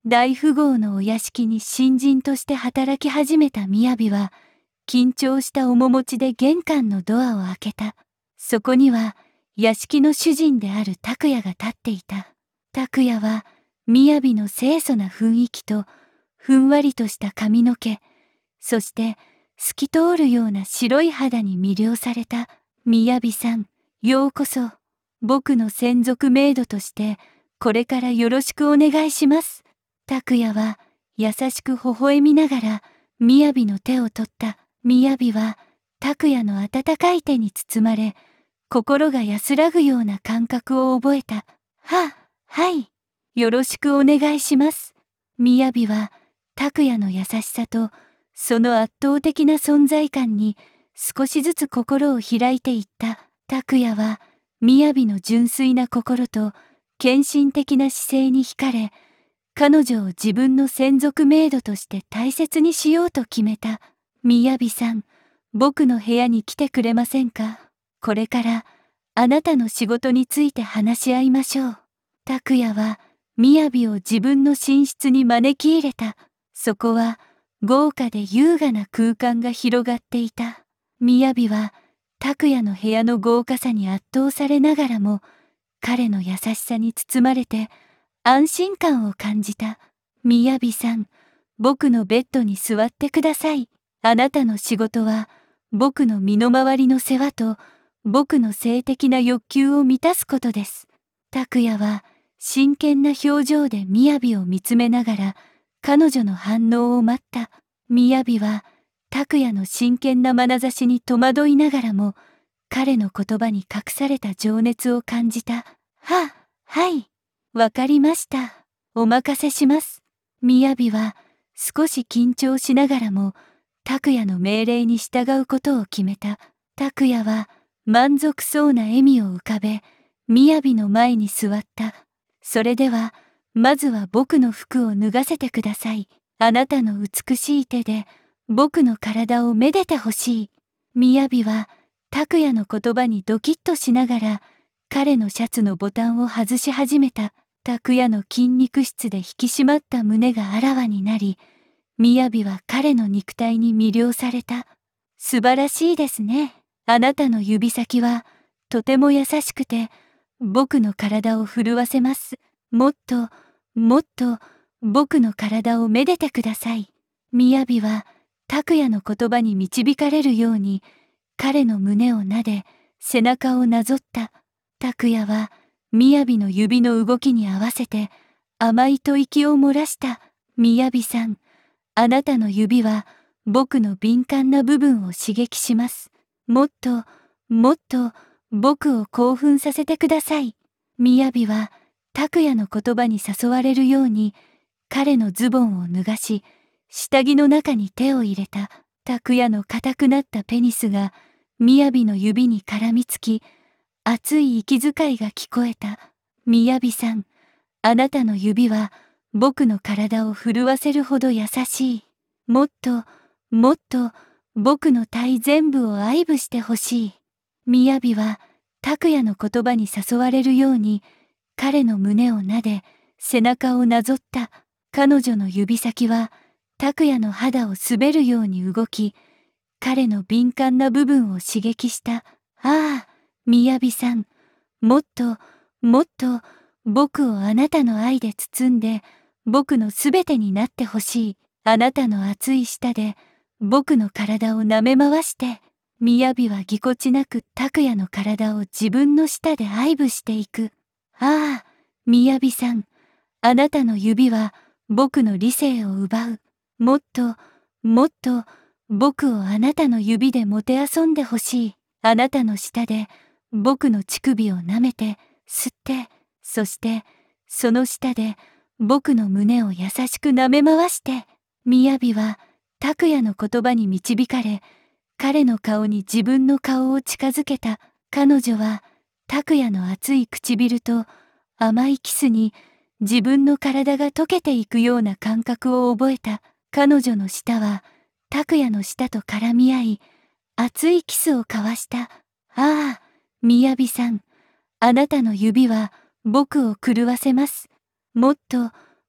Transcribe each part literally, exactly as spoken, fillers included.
大富豪のお屋敷に新人として働き始めた雅は、緊張した面持ちで玄関のドアを開けた。そこには、屋敷の主人である拓也が立っていた。拓也は、雅の清楚な雰囲気と、ふんわりとした髪の毛、そして、透き通るような白い肌に魅了された。雅さん、ようこそ。僕の専属メイドとして、これからよろしくお願いします。拓也は、優しく微笑みながら、雅の手を取った。雅は、拓也の温かい手に包まれ、心が安らぐような感覚を覚えた。は、はい。よろしくお願いします。雅は、拓也の優しさと、その圧倒的な存在感に、少しずつ心を開いていった。拓也は、雅の純粋な心と、献身的な姿勢に惹かれ、彼女を自分の専属メイドとして大切にしようと決めた。雅さん、僕の部屋に来てくれませんか？これから、あなたの仕事について話し合いましょう。拓也は、雅を自分の寝室に招き入れた。そこは、豪華で優雅な空間が広がっていた。雅は、拓也の部屋の豪華さに圧倒されながらも、彼の優しさに包まれて、安心感を感じた。雅さん、僕のベッドに座ってください。あなたの仕事は、僕の身の回りの世話と、僕の性的な欲求を満たすことです。拓也は、真剣な表情で雅を見つめながら、彼女の反応を待った。雅は、拓也の真剣な眼差しに戸惑いながらも、彼の言葉に隠された情熱を感じた。は、はい。わかりました。お任せします。雅は、少し緊張しながらも、拓也の命令に従うことを決めた。拓也は、満足そうな笑みを浮かべ、雅の前に座った。それでは、まずは僕の服を脱がせてください。あなたの美しい手で、僕の体をめでてほしい。雅は、拓也の言葉にドキッとしながら、彼のシャツのボタンを外し始めた。拓也の筋肉質で引き締まった胸があらわになり、雅は彼の肉体に魅了された。素晴らしいですね。あなたの指先は、とても優しくて、僕の体を震わせます。もっと、もっと、僕の体をめでてください。雅は、拓也の言葉に導かれるように、彼の胸を撫で、背中をなぞった。拓也は、雅の指の動きに合わせて、甘い吐息を漏らした。雅さん、あなたの指は、僕の敏感な部分を刺激します。もっと、もっと、僕を興奮させてください。雅は、拓也の言葉に誘われるように、彼のズボンを脱がし、下着の中に手を入れた。拓也の硬くなったペニスが、雅の指に絡みつき、熱い息遣いが聞こえた。雅さん、あなたの指は、僕の体を震わせるほど優しい。もっと、もっと、僕の体全部を愛撫してほしい。雅は、拓也の言葉に誘われるように、彼の胸を撫で、背中をなぞった。彼女の指先は、拓也の肌を滑るように動き、彼の敏感な部分を刺激した。ああ、雅さん、もっと、もっと、僕をあなたの愛で包んで、僕のすべてになってほしい。あなたの熱い舌で、僕の体を舐め回して、雅はぎこちなく拓也の体を自分の舌で愛撫していく。ああ、雅さん、あなたの指は僕の理性を奪う。もっと、もっと、僕をあなたの指でもてあそんでほしい。あなたの舌で僕の乳首を舐めて、吸って、そして、その舌で僕の胸を優しく舐め回して、雅は拓也の言葉に導かれ、彼の顔に自分の顔を近づけた。彼女は拓也の熱い唇と甘いキスに自分の体が溶けていくような感覚を覚えた。彼女の舌は拓也の舌と絡み合い、熱いキスを交わした。ああ、雅さん、あなたの指は僕を狂わせます。もっと、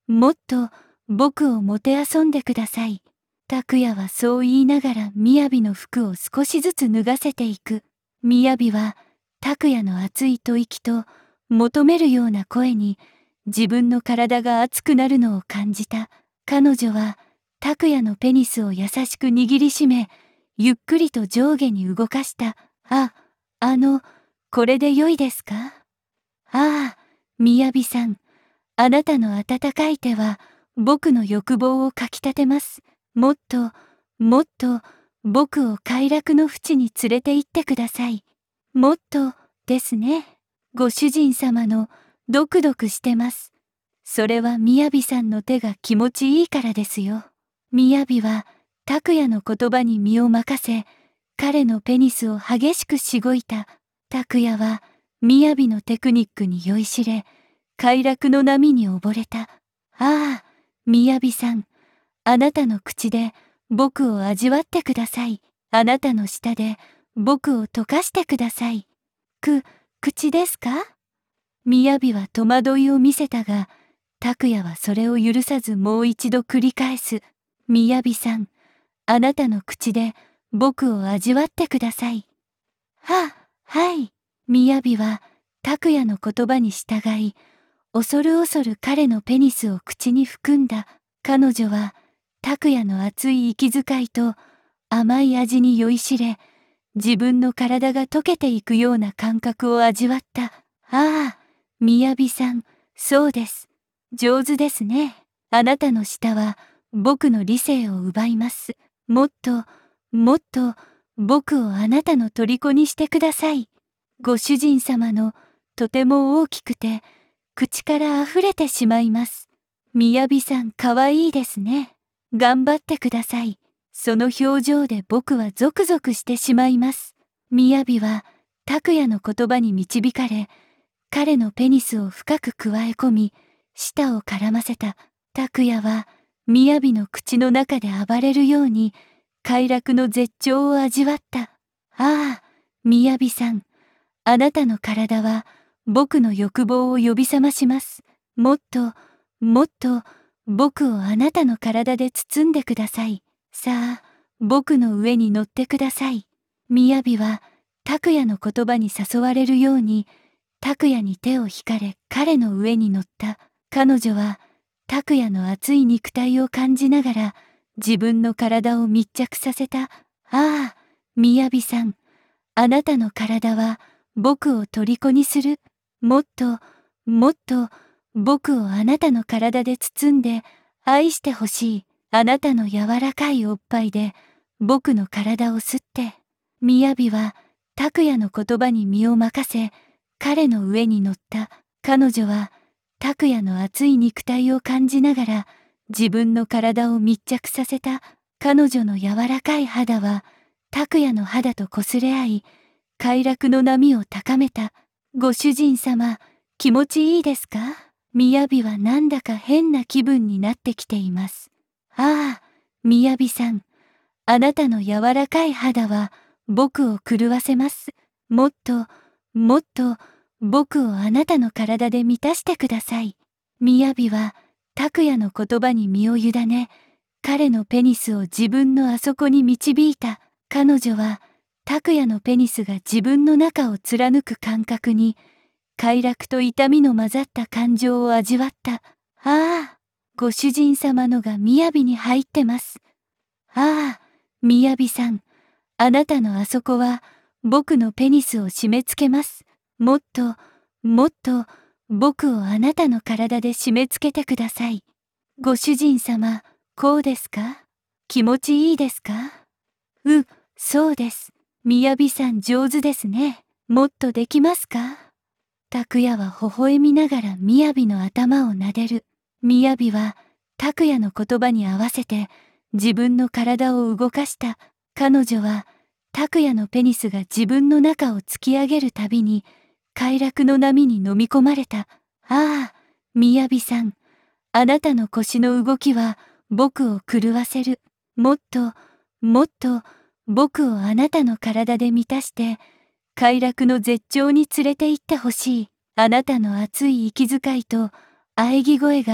もっと僕をもてあそんでください。拓也はそう言いながら雅の服を少しずつ脱がせていく。雅は拓也の熱い吐息と求めるような声に自分の体が熱くなるのを感じた。彼女は拓也のペニスを優しく握りしめ、ゆっくりと上下に動かした。あ、あの、これで良いですか？ああ、雅さん、あなたの温かい手は僕の欲望をかきたてます。もっと、もっと僕を快楽の淵に連れて行ってください。もっとですね。ご主人様のドクドクしてます。それは雅さんの手が気持ちいいからですよ。雅は拓也の言葉に身を任せ、彼のペニスを激しくしごいた。拓也は雅のテクニックに酔いしれ、快楽の波に溺れた。ああ、雅さん、あなたの口で僕を味わってください。あなたの舌で僕を溶かしてください。く、口ですか？雅は戸惑いを見せたが、拓也はそれを許さずもう一度繰り返す。雅さん、あなたの口で僕を味わってください。は、はい。雅は拓也の言葉に従い、恐る恐る彼のペニスを口に含んだ。彼女は拓也の熱い息遣いと甘い味に酔いしれ、自分の体が溶けていくような感覚を味わった。ああ、雅さん、そうです。上手ですね。あなたの舌は僕の理性を奪います。もっと、もっと僕をあなたの虜にしてください。ご主人様のとても大きくて、口から溢れてしまいます。雅さん、かわいいですね。頑張ってください。その表情で僕はゾクゾクしてしまいます。雅は拓也の言葉に導かれ、彼のペニスを深くくわえ込み、舌を絡ませた。拓也は雅の口の中で暴れるように快楽の絶頂を味わった。ああ、雅さん、あなたの体は僕の欲望を呼び覚まします。もっと、もっと僕をあなたの体で包んでください。さあ、僕の上に乗ってください。雅は拓也の言葉に誘われるように、拓也に手を引かれ彼の上に乗った。彼女は拓也の熱い肉体を感じながら自分の体を密着させた。ああ、雅さん、あなたの体は僕を虜にする。もっと、もっと僕をあなたの体で包んで愛してほしい。あなたの柔らかいおっぱいで僕の体を吸って。雅は拓也の言葉に身を任せ、彼の上に乗った。彼女は拓也の熱い肉体を感じながら自分の体を密着させた。彼女の柔らかい肌は拓也の肌とこすれ合い、快楽の波を高めた。ご主人様、気持ちいいですか？雅はなんだか変な気分になってきています。ああ、雅さん、あなたの柔らかい肌は僕を狂わせます。もっと、もっと僕をあなたの体で満たしてください。雅は拓也の言葉に身を委ね、彼のペニスを自分のあそこに導いた。彼女は拓也のペニスが自分の中を貫く感覚に、快楽と痛みの混ざった感情を味わった。ああ、ご主人様のが雅に入ってます。ああ、雅さん、あなたのあそこは僕のペニスを締め付けます。もっと、もっと僕をあなたの体で締め付けてください。ご主人様、こうですか？気持ちいいですか？う、そうです。雅さん上手ですね。もっとできますか？拓也は微笑みながら雅の頭を撫でる。雅は拓也の言葉に合わせて自分の体を動かした。彼女は拓也のペニスが自分の中を突き上げるたびに快楽の波に飲み込まれた。ああ、雅さん、あなたの腰の動きは僕を狂わせる。もっと、もっと僕をあなたの体で満たして快楽の絶頂に連れて行ってほしい。あなたの熱い息遣いと喘ぎ声が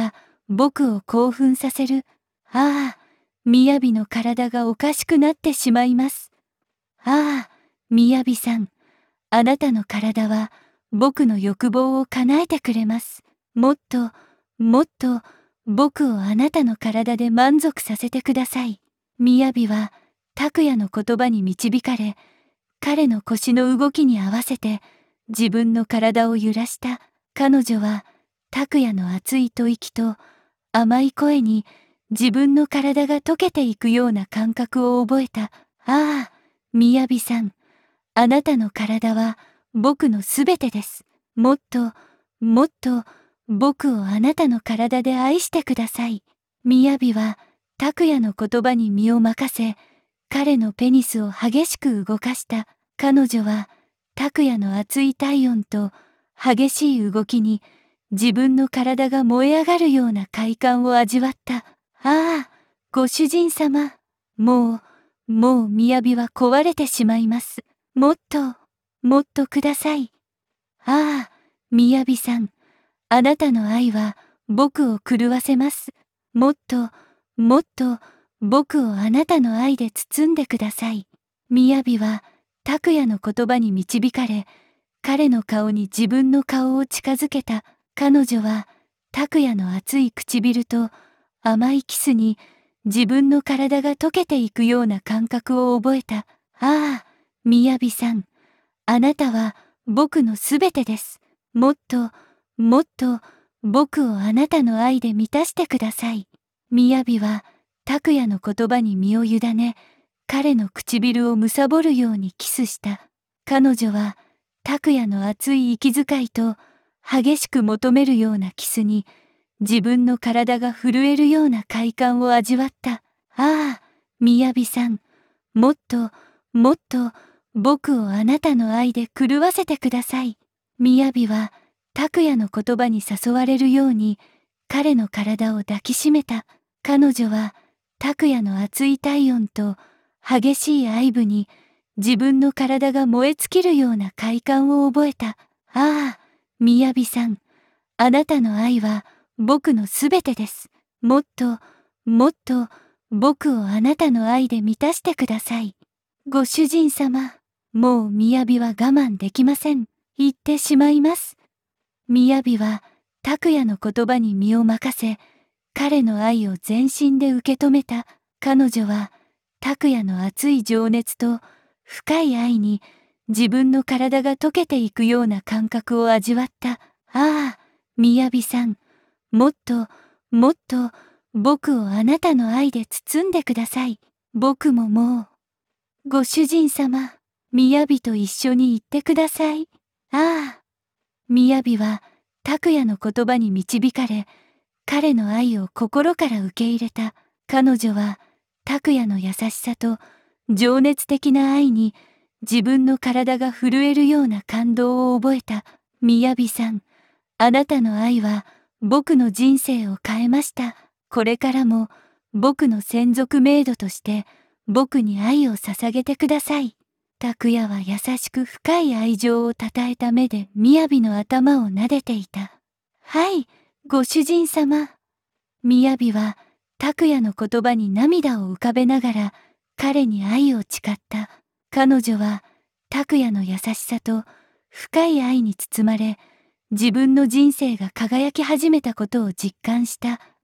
僕を興奮させる。ああ、みやびの体がおかしくなってしまいます。ああ、みやびさん、あなたの体は僕の欲望を叶えてくれます。もっと、もっと、僕をあなたの体で満足させてください。みやびは、拓也の言葉に導かれ、彼の腰の動きに合わせて、自分の体を揺らした。彼女は、拓也の熱い吐息と、甘い声に、自分の体が溶けていくような感覚を覚えた。ああ、みやびさん、あなたの体は僕のすべてです。もっと、もっと、僕をあなたの体で愛してください。みやびは、拓也の言葉に身を任せ、彼のペニスを激しく動かした。彼女は、拓也の熱い体温と激しい動きに、自分の体が燃え上がるような快感を味わった。ああ、ご主人様。もう、もうみやびは壊れてしまいます。もっと、もっとください。ああ、みやびさん。あなたの愛は僕を狂わせます。もっと、もっと、僕をあなたの愛で包んでください。みやびは、拓也の言葉に導かれ、彼の顔に自分の顔を近づけた。彼女は、拓也の熱い唇と甘いキスに、自分の体が溶けていくような感覚を覚えた。ああ、みやびさん。あなたは僕のすべてです。もっと、もっと、僕をあなたの愛で満たしてください。みやびは、拓也の言葉に身を委ね、彼の唇を貪るようにキスした。彼女は、拓也の熱い息遣いと、激しく求めるようなキスに、自分の体が震えるような快感を味わった。ああ、みやびさん。もっと、もっと、僕をあなたの愛で狂わせてください。みやびは、拓也の言葉に誘われるように、彼の体を抱きしめた。彼女は、拓也の熱い体温と、激しい愛撫に、自分の体が燃え尽きるような快感を覚えた。ああ、みやびさん。あなたの愛は、僕のすべてです。もっと、もっと、僕をあなたの愛で満たしてください。ご主人様、もうみやびは我慢できません。言ってしまいます。みやびは、拓也の言葉に身を任せ、彼の愛を全身で受け止めた。彼女は、拓也の熱い情熱と深い愛に、自分の体が溶けていくような感覚を味わった。ああ、みやびさん。もっと、もっと、僕をあなたの愛で包んでください。僕ももう。ご主人様、みやびと一緒に行ってください。ああ。みやびは、拓也の言葉に導かれ、彼の愛を心から受け入れた。彼女は、拓也の優しさと情熱的な愛に、自分の体が震えるような感動を覚えた。みやびさん、あなたの愛は、僕の人生を変えました。これからも、僕の専属メイドとして、僕に愛を捧げてください。拓也は優しく深い愛情をたたえた目でみやびの頭を撫でていた。はい、ご主人様。みやびは、拓也の言葉に涙を浮かべながら、彼に愛を誓った。彼女は、拓也の優しさと深い愛に包まれ、自分の人生が輝き始めたことを実感した。